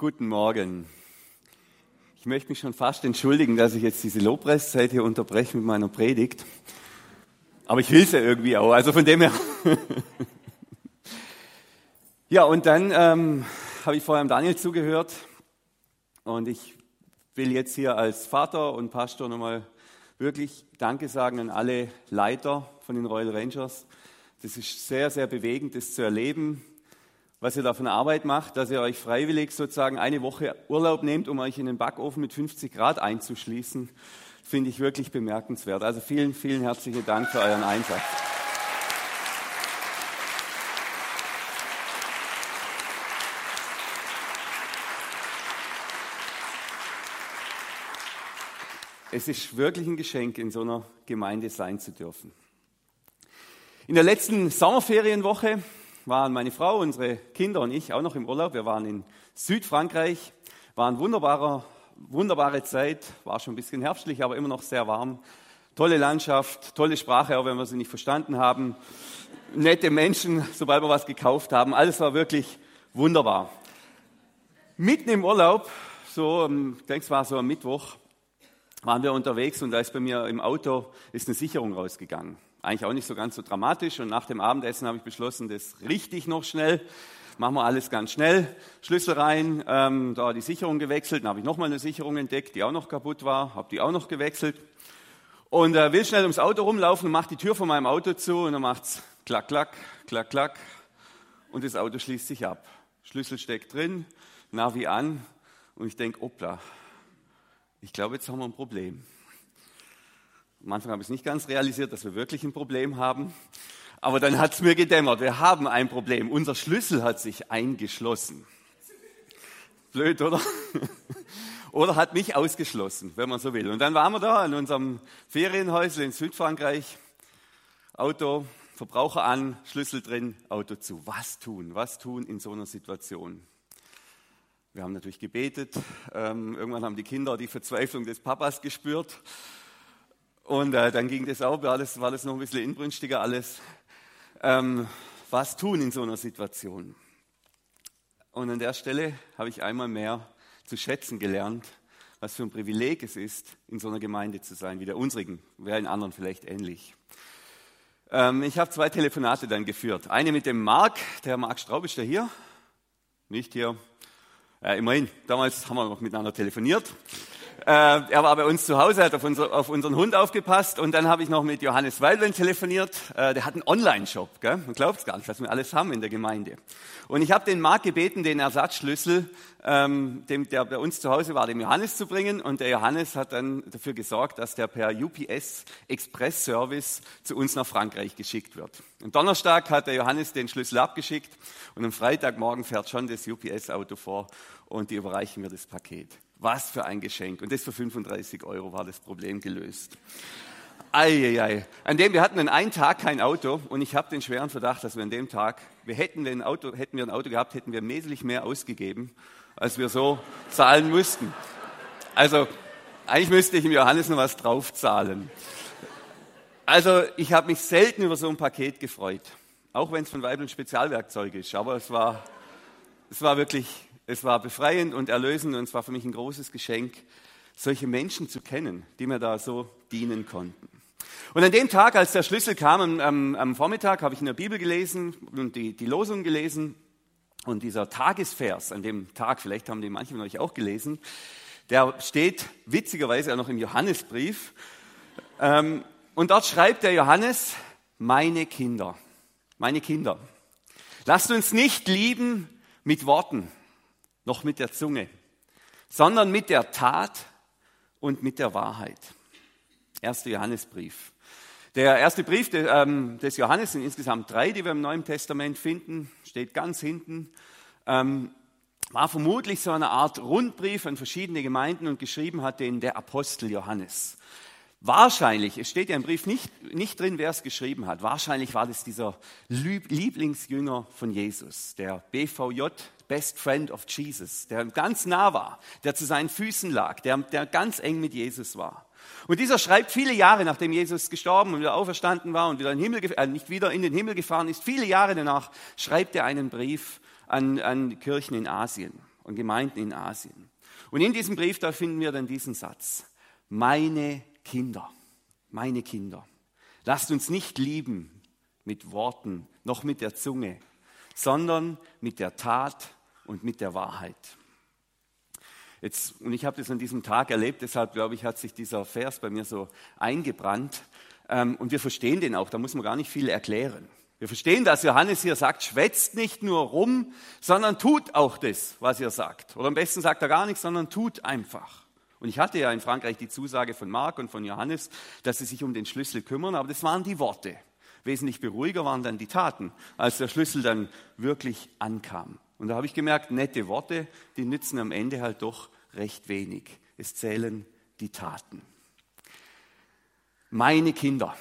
Guten Morgen. Ich möchte mich schon fast entschuldigen, dass ich jetzt diese Lobpreiszeit hier unterbreche mit meiner Predigt. Aber ich will es ja irgendwie auch, also von dem her. Ja, und dann habe ich vorher dem Daniel zugehört und ich will jetzt hier als Vater und Pastor nochmal wirklich Danke sagen an alle Leiter von den Royal Rangers. Das ist sehr, sehr bewegend, das zu erleben, was ihr da von Arbeit macht, dass ihr euch freiwillig sozusagen eine Woche Urlaub nehmt, um euch in den Backofen mit 50 Grad einzuschließen, finde ich wirklich bemerkenswert. Also vielen, vielen herzlichen Dank für euren Einsatz. Es ist wirklich ein Geschenk, in so einer Gemeinde sein zu dürfen. In der letzten Sommerferienwoche waren meine Frau, unsere Kinder und ich auch noch im Urlaub. Wir waren in Südfrankreich, war eine wunderbare Zeit, war schon ein bisschen herbstlich, aber immer noch sehr warm. Tolle Landschaft, tolle Sprache, auch wenn wir sie nicht verstanden haben. Nette Menschen, sobald wir was gekauft haben. Alles war wirklich wunderbar. Mitten im Urlaub, ich denke es war so am Mittwoch, waren wir unterwegs und da ist bei mir im Auto eine Sicherung rausgegangen. Eigentlich auch nicht so ganz so dramatisch und nach dem Abendessen habe ich beschlossen, das richte ich noch schnell, machen wir alles ganz schnell, Schlüssel rein, da die Sicherung gewechselt, dann habe ich nochmal eine Sicherung entdeckt, die auch noch kaputt war, habe die auch noch gewechselt und will schnell ums Auto rumlaufen und mache die Tür von meinem Auto zu und dann macht's klack, klack, klack, klack und das Auto schließt sich ab. Schlüssel steckt drin, Navi an und ich denke, hoppla, ich glaube, jetzt haben wir ein Problem. Am Anfang habe ich es nicht ganz realisiert, dass wir wirklich ein Problem haben. Aber dann hat es mir gedämmert, wir haben ein Problem. Unser Schlüssel hat sich eingeschlossen. Blöd, oder? Oder hat mich ausgeschlossen, wenn man so will. Und dann waren wir da in unserem Ferienhäusl in Südfrankreich. Auto, Verbraucher an, Schlüssel drin, Auto zu. Was tun? Was tun in so einer Situation? Wir haben natürlich gebetet. Irgendwann haben die Kinder die Verzweiflung des Papas gespürt. Und dann ging das auch, war das noch ein bisschen inbrünstiger alles. Was tun in so einer Situation? Und an der Stelle habe ich einmal mehr zu schätzen gelernt, was für ein Privileg es ist, in so einer Gemeinde zu sein, wie der unsrigen, wäre in anderen vielleicht ähnlich. Ich habe 2 Telefonate dann geführt. Eine mit dem Marc, der Marc Straub, ist der hier? Nicht hier. Immerhin, damals haben wir noch miteinander telefoniert. Er war bei uns zu Hause, hat auf unseren Hund aufgepasst und dann habe ich noch mit Johannes Weilwen telefoniert. Der hat einen Online-Shop, gell? Man glaubt es gar nicht, was wir alles haben in der Gemeinde. Und ich habe den Marc gebeten, den Ersatzschlüssel, der bei uns zu Hause war, dem Johannes zu bringen. Und der Johannes hat dann dafür gesorgt, dass der per UPS Express Service zu uns nach Frankreich geschickt wird. Am Donnerstag hat der Johannes den Schlüssel abgeschickt und am Freitagmorgen fährt schon das UPS-Auto vor und die überreichen mir das Paket. Was für ein Geschenk. Und das für 35 € war das Problem gelöst. Eieiei. Wir hatten an einem Tag kein Auto und ich habe den schweren Verdacht, dass wir an dem Tag, hätten wir ein Auto gehabt, hätten wir wesentlich mehr ausgegeben, als wir so zahlen mussten. Also eigentlich müsste ich dem Johannes noch was draufzahlen. Also ich habe mich selten über so ein Paket gefreut. Auch wenn es von Weibel Spezialwerkzeug ist. Aber es war befreiend und erlösend und es war für mich ein großes Geschenk, solche Menschen zu kennen, die mir da so dienen konnten. Und an dem Tag, als der Schlüssel kam, am Vormittag, habe ich in der Bibel gelesen und die Losung gelesen. Und dieser Tagesvers an dem Tag, vielleicht haben die manche von euch auch gelesen, der steht witzigerweise auch noch im Johannesbrief. Und dort schreibt der Johannes, meine Kinder, lasst uns nicht lieben mit Worten, noch mit der Zunge, sondern mit der Tat und mit der Wahrheit. 1. Johannesbrief. Der erste Brief des Johannes sind insgesamt 3, die wir im Neuen Testament finden, steht ganz hinten, war vermutlich so eine Art Rundbrief an verschiedene Gemeinden und geschrieben hat den der Apostel Johannes. Wahrscheinlich, es steht ja im Brief nicht drin, wer es geschrieben hat, wahrscheinlich war das dieser Lieblingsjünger von Jesus, der BVJ, Best Friend of Jesus, der ganz nah war, der zu seinen Füßen lag, der ganz eng mit Jesus war. Und dieser schreibt viele Jahre, nachdem Jesus gestorben und wieder auferstanden war und nicht wieder in den Himmel gefahren ist, viele Jahre danach schreibt er einen Brief an Kirchen in Asien. und Gemeinden in Asien. Und in diesem Brief, da finden wir dann diesen Satz: Meine Kinder, lasst uns nicht lieben mit Worten, noch mit der Zunge, sondern mit der Tat und mit der Wahrheit. Und ich habe das an diesem Tag erlebt, deshalb glaube ich, hat sich dieser Vers bei mir so eingebrannt. Und wir verstehen den auch, da muss man gar nicht viel erklären. Wir verstehen, dass Johannes hier sagt, schwätzt nicht nur rum, sondern tut auch das, was ihr sagt. Oder am besten sagt er gar nichts, sondern tut einfach. Und ich hatte ja in Frankreich die Zusage von Marc und von Johannes, dass sie sich um den Schlüssel kümmern, aber das waren die Worte. Wesentlich beruhiger waren dann die Taten, als der Schlüssel dann wirklich ankam. Und da habe ich gemerkt, nette Worte, die nützen am Ende halt doch recht wenig. Es zählen die Taten. Meine Kinder,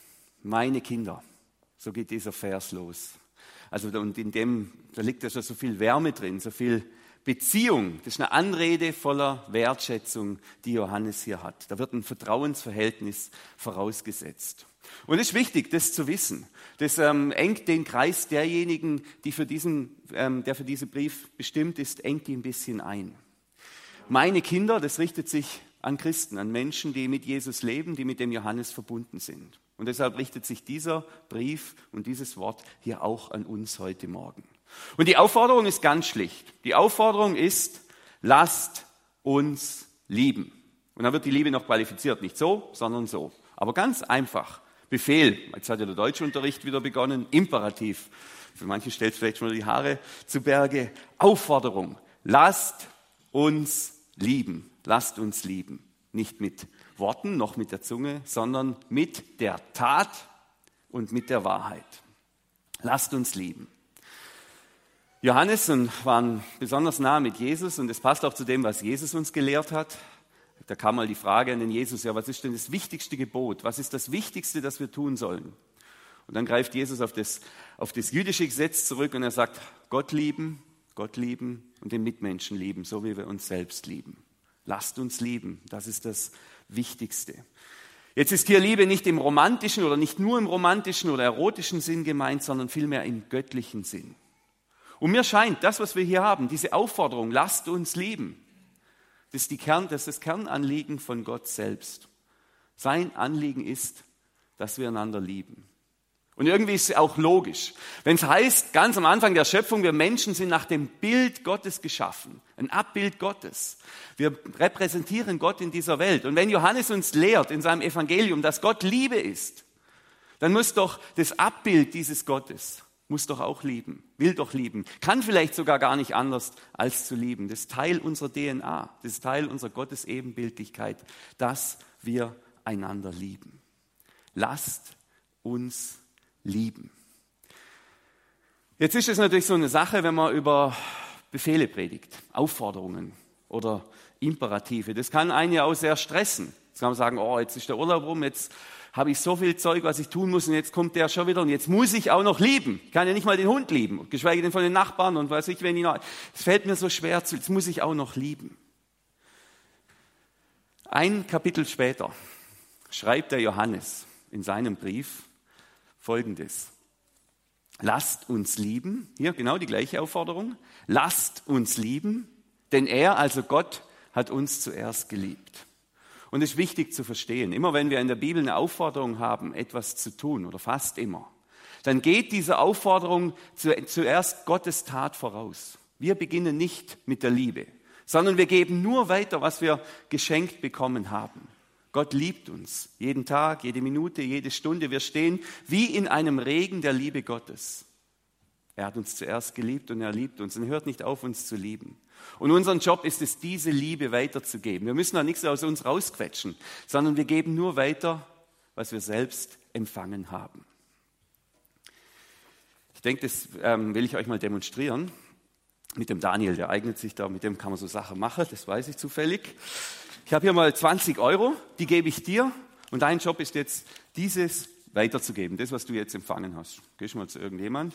so geht dieser Vers los. Also und da liegt ja schon so viel Wärme drin, so viel Beziehung. Das ist eine Anrede voller Wertschätzung, die Johannes hier hat. Da wird ein Vertrauensverhältnis vorausgesetzt. Und es ist wichtig, das zu wissen. Das engt den Kreis derjenigen, der für diesen Brief bestimmt ist, engt die ein bisschen ein. Meine Kinder, das richtet sich an Christen, an Menschen, die mit Jesus leben, die mit dem Johannes verbunden sind. Und deshalb richtet sich dieser Brief und dieses Wort hier auch an uns heute Morgen. Und die Aufforderung ist ganz schlicht. Die Aufforderung ist, lasst uns lieben. Und dann wird die Liebe noch qualifiziert, nicht so, sondern so. Aber ganz einfach. Befehl, jetzt hat ja der Deutschunterricht wieder begonnen, Imperativ. Für manche stellt es vielleicht schon die Haare zu Berge. Aufforderung, lasst uns lieben. Lasst uns lieben. Nicht mit Worten, noch mit der Zunge, sondern mit der Tat und mit der Wahrheit. Lasst uns lieben. Johannes waren besonders nah mit Jesus und es passt auch zu dem, was Jesus uns gelehrt hat. Da kam mal die Frage an den Jesus, ja, was ist denn das wichtigste Gebot? Was ist das Wichtigste, das wir tun sollen? Und dann greift Jesus auf das jüdische Gesetz zurück und er sagt, Gott lieben und den Mitmenschen lieben, so wie wir uns selbst lieben. Lasst uns lieben, das ist das Wichtigste. Jetzt ist hier Liebe nicht im romantischen oder nicht nur im romantischen oder erotischen Sinn gemeint, sondern vielmehr im göttlichen Sinn. Und mir scheint, das, was wir hier haben, diese Aufforderung, lasst uns lieben, das ist das Kernanliegen von Gott selbst. Sein Anliegen ist, dass wir einander lieben. Und irgendwie ist es auch logisch. Wenn es heißt, ganz am Anfang der Schöpfung, wir Menschen sind nach dem Bild Gottes geschaffen, ein Abbild Gottes. Wir repräsentieren Gott in dieser Welt. Und wenn Johannes uns lehrt in seinem Evangelium, dass Gott Liebe ist, dann muss doch das Abbild dieses Gottes muss doch auch lieben, will doch lieben, kann vielleicht sogar gar nicht anders als zu lieben. Das ist Teil unserer DNA, das ist Teil unserer Gottesebenbildlichkeit, dass wir einander lieben. Lasst uns lieben. Jetzt ist es natürlich so eine Sache, wenn man über Befehle predigt, Aufforderungen oder Imperative. Das kann einen ja auch sehr stressen. Jetzt kann man sagen, oh, jetzt ist der Urlaub rum, jetzt habe ich so viel Zeug, was ich tun muss und jetzt kommt der schon wieder und jetzt muss ich auch noch lieben. Ich kann ja nicht mal den Hund lieben, geschweige denn von den Nachbarn und weiß ich, wenn ich noch... Es fällt mir so schwer zu, jetzt muss ich auch noch lieben. Ein Kapitel später schreibt der Johannes in seinem Brief Folgendes. Lasst uns lieben, hier genau die gleiche Aufforderung, lasst uns lieben, denn er, also Gott, hat uns zuerst geliebt. Und es ist wichtig zu verstehen, immer wenn wir in der Bibel eine Aufforderung haben, etwas zu tun, oder fast immer, dann geht diese Aufforderung zuerst Gottes Tat voraus. Wir beginnen nicht mit der Liebe, sondern wir geben nur weiter, was wir geschenkt bekommen haben. Gott liebt uns, jeden Tag, jede Minute, jede Stunde. Wir stehen wie in einem Regen der Liebe Gottes. Er hat uns zuerst geliebt und er liebt uns und hört nicht auf, uns zu lieben. Und unser Job ist es, diese Liebe weiterzugeben. Wir müssen da nichts aus uns rausquetschen, sondern wir geben nur weiter, was wir selbst empfangen haben. Ich denke, das will ich euch mal demonstrieren. Mit dem Daniel, der eignet sich da, mit dem kann man so Sachen machen, das weiß ich zufällig. Ich habe hier mal 20 €, die gebe ich dir und dein Job ist jetzt, dieses weiterzugeben, das, was du jetzt empfangen hast. Gehst du mal zu irgendjemand?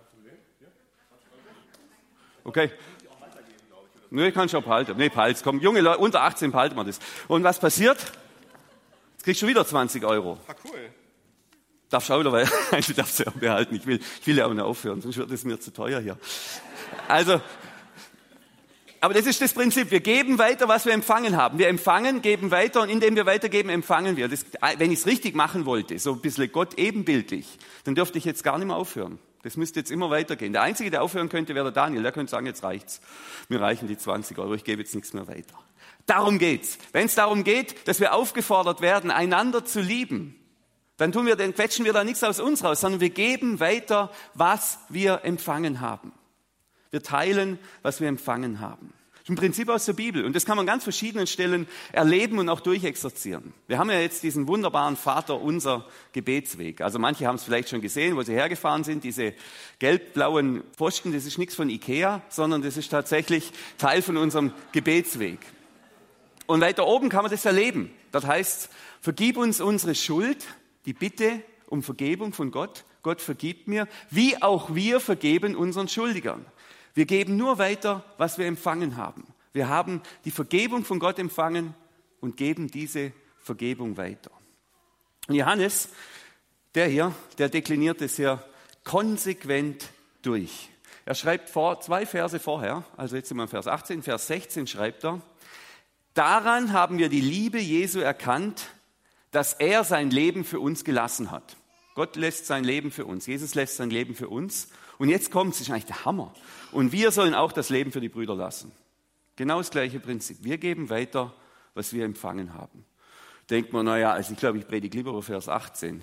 Okay. Nee, kannst du auch behalten. Nee, behalten. Komm, junge Leute, unter 18 behalten wir das. Und was passiert? Jetzt kriegst du wieder 20 €. Ah, cool. Darfst du auch wieder, weil du darfst ja auch behalten. Ich will ja auch nicht aufhören, sonst wird es mir zu teuer hier. Also, Aber das ist das Prinzip. Wir geben weiter, was wir empfangen haben. Wir empfangen, geben weiter und indem wir weitergeben, empfangen wir. Das, wenn ich es richtig machen wollte, so ein bisschen Gott ebenbildlich, dann dürfte ich jetzt gar nicht mehr aufhören. Das müsste jetzt immer weitergehen. Der Einzige, der aufhören könnte, wäre der Daniel. Der könnte sagen, jetzt reicht's. Mir reichen die 20 Euro, ich gebe jetzt nichts mehr weiter. Darum geht's. Wenn es darum geht, dass wir aufgefordert werden, einander zu lieben, dann quetschen wir da nichts aus uns raus, sondern wir geben weiter, was wir empfangen haben. Wir teilen, was wir empfangen haben. Das ist ein Prinzip aus der Bibel und das kann man an ganz verschiedenen Stellen erleben und auch durchexerzieren. Wir haben ja jetzt diesen wunderbaren Vater-Unser Gebetsweg. Also manche haben es vielleicht schon gesehen, wo sie hergefahren sind. Diese gelb-blauen Pfosten, das ist nichts von Ikea, sondern das ist tatsächlich Teil von unserem Gebetsweg. Und weiter oben kann man das erleben. Das heißt, vergib uns unsere Schuld, die Bitte um Vergebung von Gott. Gott vergibt mir, wie auch wir vergeben unseren Schuldigern. Wir geben nur weiter, was wir empfangen haben. Wir haben die Vergebung von Gott empfangen und geben diese Vergebung weiter. Und Johannes, der dekliniert es hier konsequent durch. Er schreibt 2 Verse vorher, also jetzt sind wir in Vers 18, Vers 16 schreibt er, daran haben wir die Liebe Jesu erkannt, dass er sein Leben für uns gelassen hat. Gott lässt sein Leben für uns. Jesus lässt sein Leben für uns. Und jetzt kommt es, ist eigentlich der Hammer. Und wir sollen auch das Leben für die Brüder lassen. Genau das gleiche Prinzip. Wir geben weiter, was wir empfangen haben. Denkt man, also ich glaube, ich predige lieber über Vers 18.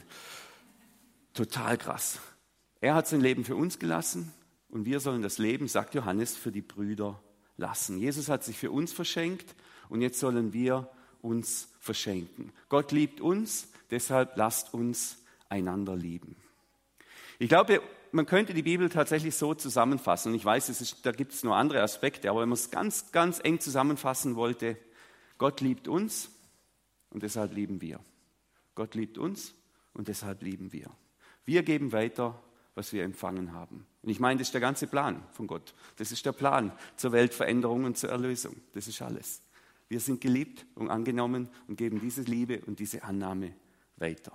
Total krass. Er hat sein Leben für uns gelassen und wir sollen das Leben, sagt Johannes, für die Brüder lassen. Jesus hat sich für uns verschenkt und jetzt sollen wir uns verschenken. Gott liebt uns, deshalb lasst uns einander lieben. Ich glaube, man könnte die Bibel tatsächlich so zusammenfassen. Und ich weiß, da gibt es nur andere Aspekte, aber wenn man es ganz, ganz eng zusammenfassen wollte, Gott liebt uns und deshalb lieben wir. Gott liebt uns und deshalb lieben wir. Wir geben weiter, was wir empfangen haben. Und ich meine, das ist der ganze Plan von Gott. Das ist der Plan zur Weltveränderung und zur Erlösung. Das ist alles. Wir sind geliebt und angenommen und geben diese Liebe und diese Annahme weiter.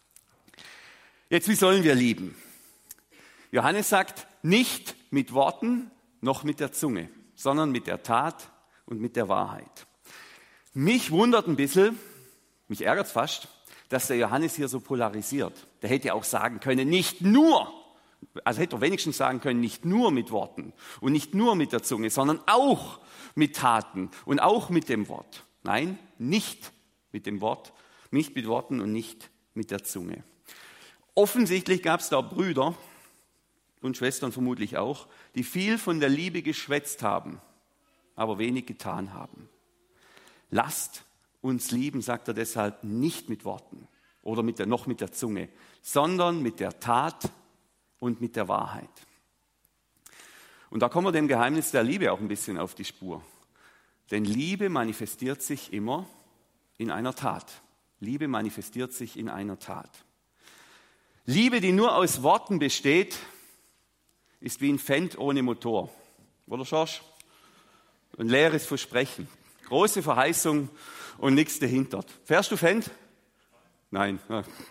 Jetzt, wie sollen wir lieben? Johannes sagt, nicht mit Worten noch mit der Zunge, sondern mit der Tat und mit der Wahrheit. Mich wundert ein bisschen, mich ärgert es fast, dass der Johannes hier so polarisiert. Der hätte ja auch sagen können, nicht nur, also hätte er wenigstens sagen können, nicht nur mit Worten und nicht nur mit der Zunge, sondern auch mit Taten und auch mit dem Wort. Nein, nicht mit dem Wort, nicht mit Worten und nicht mit der Zunge. Offensichtlich gab es da Brüder und Schwestern vermutlich auch, die viel von der Liebe geschwätzt haben, aber wenig getan haben. Lasst uns lieben, sagt er deshalb, nicht mit Worten oder noch mit der Zunge, sondern mit der Tat und mit der Wahrheit. Und da kommen wir dem Geheimnis der Liebe auch ein bisschen auf die Spur. Denn Liebe manifestiert sich immer in einer Tat. Liebe manifestiert sich in einer Tat. Liebe, die nur aus Worten besteht, ist wie ein Fendt ohne Motor. Oder Schorsch? Ein leeres Versprechen. Große Verheißung und nichts dahinter. Fährst du Fendt? Nein.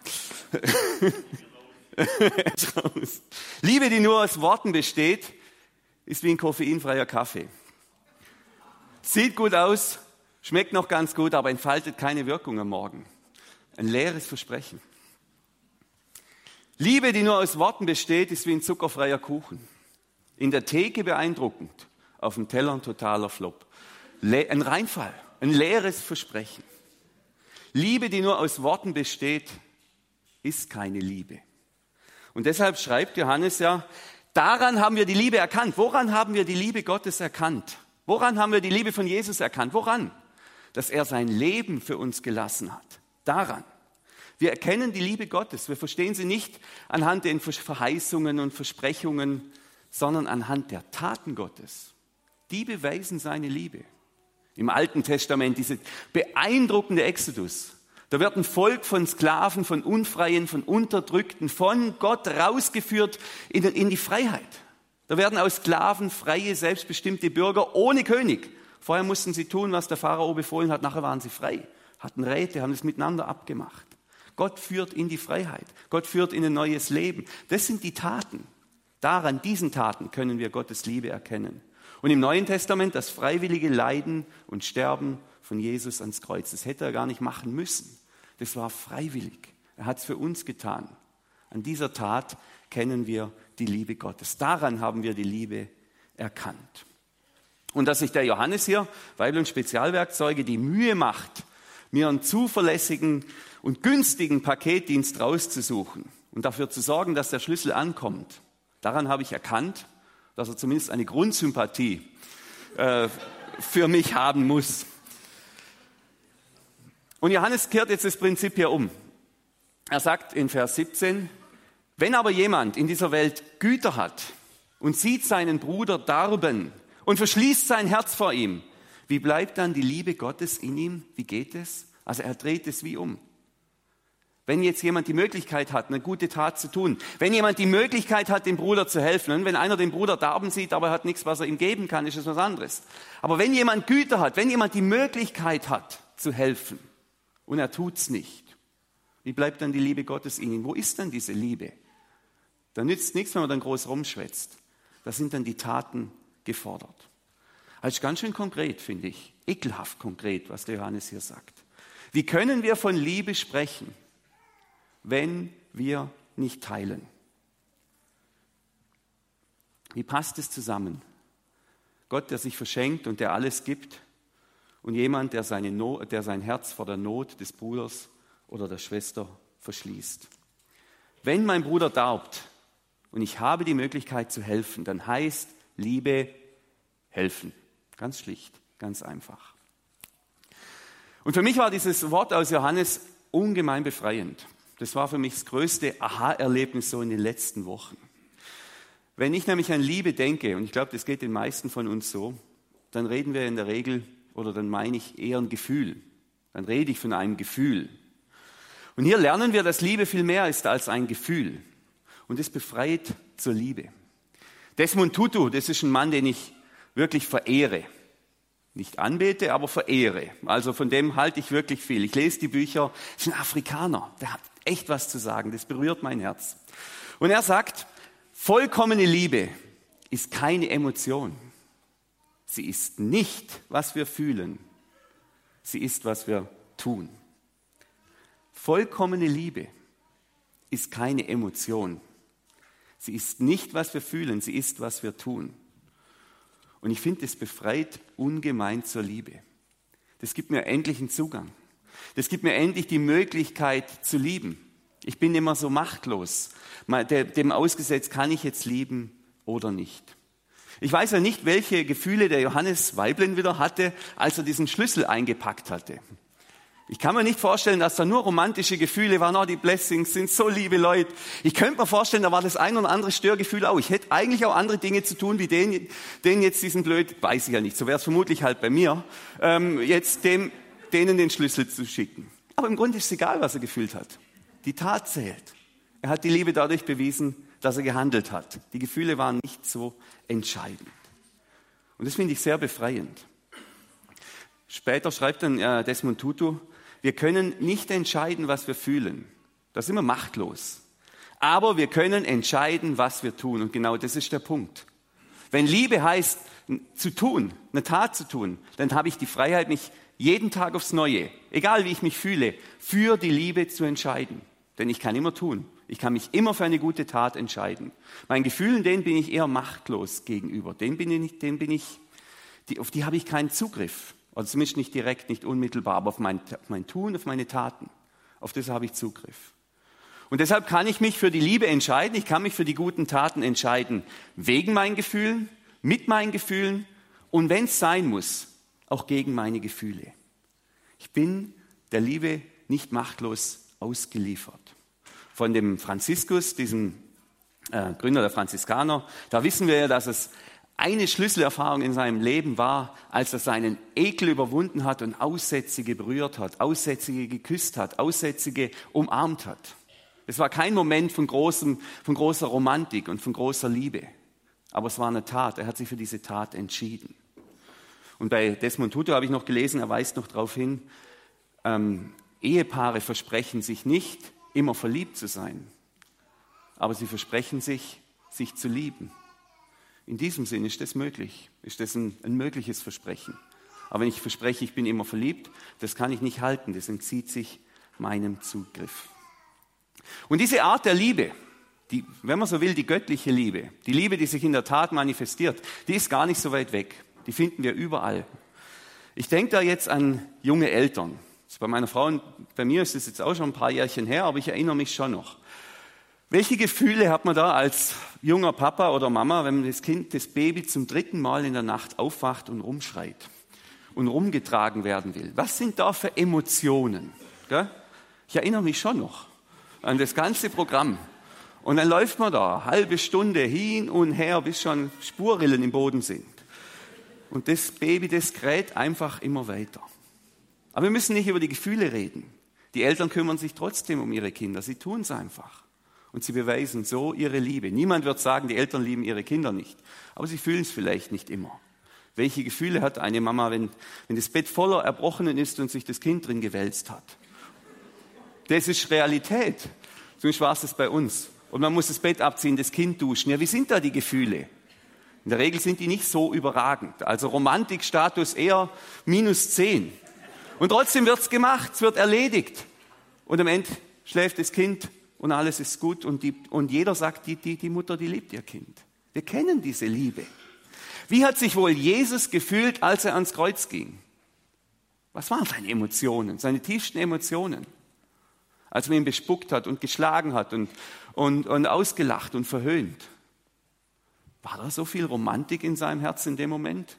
Liebe, die nur aus Worten besteht, ist wie ein koffeinfreier Kaffee. Sieht gut aus, schmeckt noch ganz gut, aber entfaltet keine Wirkung am Morgen. Ein leeres Versprechen. Liebe, die nur aus Worten besteht, ist wie ein zuckerfreier Kuchen. In der Theke beeindruckend, auf dem Teller ein totaler Flop. Ein Reinfall, ein leeres Versprechen. Liebe, die nur aus Worten besteht, ist keine Liebe. Und deshalb schreibt Johannes ja, daran haben wir die Liebe erkannt. Woran haben wir die Liebe Gottes erkannt? Woran haben wir die Liebe von Jesus erkannt? Woran? Dass er sein Leben für uns gelassen hat. Daran. Wir erkennen die Liebe Gottes. Wir verstehen sie nicht anhand den Verheißungen und Versprechungen, sondern anhand der Taten Gottes. Die beweisen seine Liebe. Im Alten Testament diese beeindruckende Exodus. Da wird ein Volk von Sklaven, von Unfreien, von Unterdrückten, von Gott rausgeführt in die Freiheit. Da werden aus Sklaven freie, selbstbestimmte Bürger ohne König. Vorher mussten sie tun, was der Pharao befohlen hat. Nachher waren sie frei, hatten Räte, haben es miteinander abgemacht. Gott führt in die Freiheit. Gott führt in ein neues Leben. Das sind die Taten. Daran, diesen Taten können wir Gottes Liebe erkennen. Und im Neuen Testament das freiwillige Leiden und Sterben von Jesus ans Kreuz. Das hätte er gar nicht machen müssen. Das war freiwillig. Er hat es für uns getan. An dieser Tat kennen wir die Liebe Gottes. Daran haben wir die Liebe erkannt. Und dass sich der Johannes hier, Weibel- und Spezialwerkzeuge, die Mühe macht, mir einen zuverlässigen und günstigen Paketdienst rauszusuchen und dafür zu sorgen, dass der Schlüssel ankommt, daran habe ich erkannt, dass er zumindest eine Grundsympathie für mich haben muss. Und Johannes kehrt jetzt das Prinzip hier um. Er sagt in Vers 17, wenn aber jemand in dieser Welt Güter hat und sieht seinen Bruder darben und verschließt sein Herz vor ihm, wie bleibt dann die Liebe Gottes in ihm? Wie geht es? Also er dreht es wie um. Wenn jetzt jemand die Möglichkeit hat, eine gute Tat zu tun, wenn jemand die Möglichkeit hat, dem Bruder zu helfen, und wenn einer den Bruder darben sieht, aber er hat nichts, was er ihm geben kann, ist es was anderes. Aber wenn jemand Güter hat, wenn jemand die Möglichkeit hat, zu helfen, und er tut's nicht, wie bleibt dann die Liebe Gottes in ihm? Wo ist dann diese Liebe? Da nützt nichts, wenn man dann groß rumschwätzt. Da sind dann die Taten gefordert. Also ganz schön konkret, finde ich. Ekelhaft konkret, was der Johannes hier sagt. Wie können wir von Liebe sprechen, wenn wir nicht teilen? Wie passt es zusammen? Gott, der sich verschenkt und der alles gibt, und jemand, der sein Herz vor der Not des Bruders oder der Schwester verschließt. Wenn mein Bruder darbt und ich habe die Möglichkeit zu helfen, dann heißt Liebe helfen. Ganz schlicht, ganz einfach. Und für mich war dieses Wort aus Johannes ungemein befreiend. Das war für mich das größte Aha-Erlebnis so in den letzten Wochen. Wenn ich nämlich an Liebe denke, und ich glaube, das geht den meisten von uns so, dann reden wir in der Regel, oder dann meine ich eher ein Gefühl. Dann rede ich von einem Gefühl. Und hier lernen wir, dass Liebe viel mehr ist als ein Gefühl. Und es befreit zur Liebe. Desmond Tutu, das ist ein Mann, den ich wirklich verehre. Nicht anbete, aber verehre. Also von dem halte ich wirklich viel. Ich lese die Bücher. Das ist ein Afrikaner, der hat echt was zu sagen. Das berührt mein Herz. Und er sagt, vollkommene Liebe ist keine Emotion. Sie ist nicht, was wir fühlen. Sie ist, was wir tun. Vollkommene Liebe ist keine Emotion. Sie ist nicht, was wir fühlen. Sie ist, was wir tun. Und ich finde, das befreit ungemein zur Liebe. Das gibt mir endlich einen Zugang. Das gibt mir endlich die Möglichkeit zu lieben. Ich bin immer so machtlos. Dem ausgesetzt, kann ich jetzt lieben oder nicht. Ich weiß ja nicht, welche Gefühle der Johannes Weiblen wieder hatte, als er diesen Schlüssel eingepackt hatte. Ich kann mir nicht vorstellen, dass da nur romantische Gefühle waren. Oh, die Blessings sind so liebe Leute. Ich könnte mir vorstellen, da war das ein oder andere Störgefühl auch. Ich hätte eigentlich auch andere Dinge zu tun, wie denen jetzt diesen blöd, weiß ich ja nicht, so wäre es vermutlich halt bei mir, jetzt denen den Schlüssel zu schicken. Aber im Grunde ist es egal, was er gefühlt hat. Die Tat zählt. Er hat die Liebe dadurch bewiesen, dass er gehandelt hat. Die Gefühle waren nicht so entscheidend. Und das finde ich sehr befreiend. Später schreibt dann Desmond Tutu, wir können nicht entscheiden, was wir fühlen. Da sind wir machtlos. Aber wir können entscheiden, was wir tun. Und genau das ist der Punkt. Wenn Liebe heißt, zu tun, eine Tat zu tun, dann habe ich die Freiheit, mich jeden Tag aufs Neue, egal wie ich mich fühle, für die Liebe zu entscheiden. Denn ich kann immer tun. Ich kann mich immer für eine gute Tat entscheiden. Meinen Gefühlen, denen bin ich eher machtlos gegenüber. Auf die habe ich keinen Zugriff. Oder zumindest nicht direkt, nicht unmittelbar, aber auf mein Tun, auf meine Taten. Auf das habe ich Zugriff. Und deshalb kann ich mich für die Liebe entscheiden. Ich kann mich für die guten Taten entscheiden. Wegen meinen Gefühlen, mit meinen Gefühlen und wenn es sein muss, auch gegen meine Gefühle. Ich bin der Liebe nicht machtlos ausgeliefert. Von dem Franziskus, diesem Gründer der Franziskaner, da wissen wir ja, dass es eine Schlüsselerfahrung in seinem Leben war, als er seinen Ekel überwunden hat und Aussätzige berührt hat, Aussätzige geküsst hat, Aussätzige umarmt hat. Es war kein Moment von großer Romantik und von großer Liebe, aber es war eine Tat. Er hat sich für diese Tat entschieden. Und bei Desmond Tutu habe ich noch gelesen, er weist noch darauf hin, Ehepaare versprechen sich nicht, immer verliebt zu sein, aber sie versprechen sich, sich zu lieben. in diesem Sinn ist das möglich, ist das ein mögliches Versprechen. Aber wenn ich verspreche, ich bin immer verliebt, das kann ich nicht halten, das entzieht sich meinem Zugriff. Und diese Art der Liebe, die, wenn man so will, die göttliche Liebe, die Liebe, die sich in der Tat manifestiert, die ist gar nicht so weit weg. Die finden wir überall. Ich denke da jetzt an junge Eltern. Bei meiner Frau und bei mir ist es jetzt auch schon ein paar Jährchen her, aber ich erinnere mich schon noch. Welche Gefühle hat man da als junger Papa oder Mama, wenn das Kind, das Baby zum 3. Mal in der Nacht aufwacht und rumschreit und rumgetragen werden will? Was sind da für Emotionen? Ich erinnere mich schon noch an das ganze Programm. Und dann läuft man da eine halbe Stunde hin und her, bis schon Spurrillen im Boden sind. Und das Baby, das kräht einfach immer weiter. Aber wir müssen nicht über die Gefühle reden. Die Eltern kümmern sich trotzdem um ihre Kinder. Sie tun es einfach. Und sie beweisen so ihre Liebe. Niemand wird sagen, die Eltern lieben ihre Kinder nicht. Aber sie fühlen es vielleicht nicht immer. Welche Gefühle hat eine Mama, wenn das Bett voller Erbrochenen ist und sich das Kind drin gewälzt hat? Das ist Realität. Sonst war es das bei uns. Und man muss das Bett abziehen, das Kind duschen. Ja, wie sind da die Gefühle? In der Regel sind die nicht so überragend. Also Romantikstatus eher -10. Und trotzdem wird es gemacht, es wird erledigt. Und am Ende schläft das Kind und alles ist gut. Und jeder sagt, die Mutter, die liebt ihr Kind. Wir kennen diese Liebe. Wie hat sich wohl Jesus gefühlt, als er ans Kreuz ging? Was waren seine Emotionen, seine tiefsten Emotionen? Als man ihn bespuckt hat und geschlagen hat und ausgelacht und verhöhnt. War da so viel Romantik in seinem Herzen in dem Moment?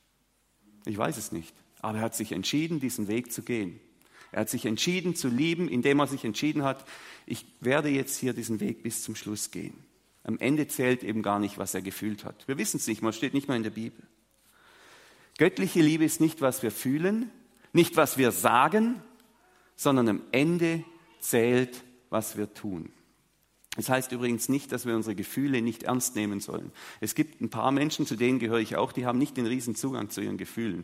Ich weiß es nicht. Aber er hat sich entschieden, diesen Weg zu gehen. Er hat sich entschieden zu lieben, indem er sich entschieden hat, ich werde jetzt hier diesen Weg bis zum Schluss gehen. Am Ende zählt eben gar nicht, was er gefühlt hat. Wir wissen es nicht, man steht nicht mal in der Bibel. Göttliche Liebe ist nicht, was wir fühlen, nicht, was wir sagen, sondern am Ende zählt, was wir tun. Das heißt übrigens nicht, dass wir unsere Gefühle nicht ernst nehmen sollen. Es gibt ein paar Menschen, zu denen gehöre ich auch, die haben nicht den riesen Zugang zu ihren Gefühlen.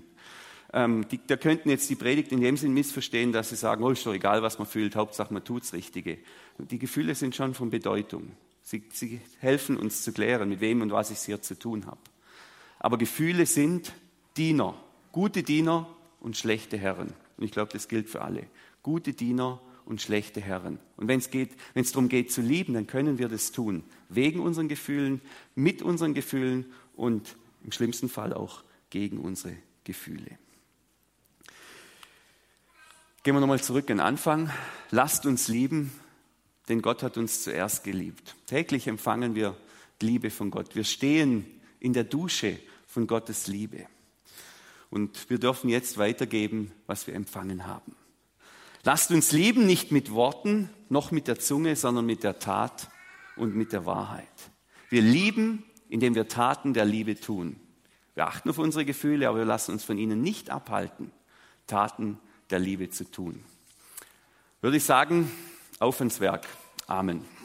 Da könnten jetzt die Predigt in dem Sinn missverstehen, dass sie sagen, oh, ist doch egal, was man fühlt, Hauptsache man tut's Richtige. Die Gefühle sind schon von Bedeutung. Sie helfen uns zu klären, mit wem und was ich hier zu tun habe. Aber Gefühle sind Diener, gute Diener und schlechte Herren. Und ich glaube, das gilt für alle. Gute Diener und schlechte Herren. Und wenn es darum geht zu lieben, dann können wir das tun. Wegen unseren Gefühlen, mit unseren Gefühlen und im schlimmsten Fall auch gegen unsere Gefühle. Gehen wir nochmal zurück an den Anfang. Lasst uns lieben, denn Gott hat uns zuerst geliebt. Täglich empfangen wir Liebe von Gott. Wir stehen in der Dusche von Gottes Liebe. Und wir dürfen jetzt weitergeben, was wir empfangen haben. Lasst uns lieben, nicht mit Worten, noch mit der Zunge, sondern mit der Tat und mit der Wahrheit. Wir lieben, indem wir Taten der Liebe tun. Wir achten auf unsere Gefühle, aber wir lassen uns von ihnen nicht abhalten, Taten der Liebe zu tun. Würde ich sagen, auf ins Werk. Amen.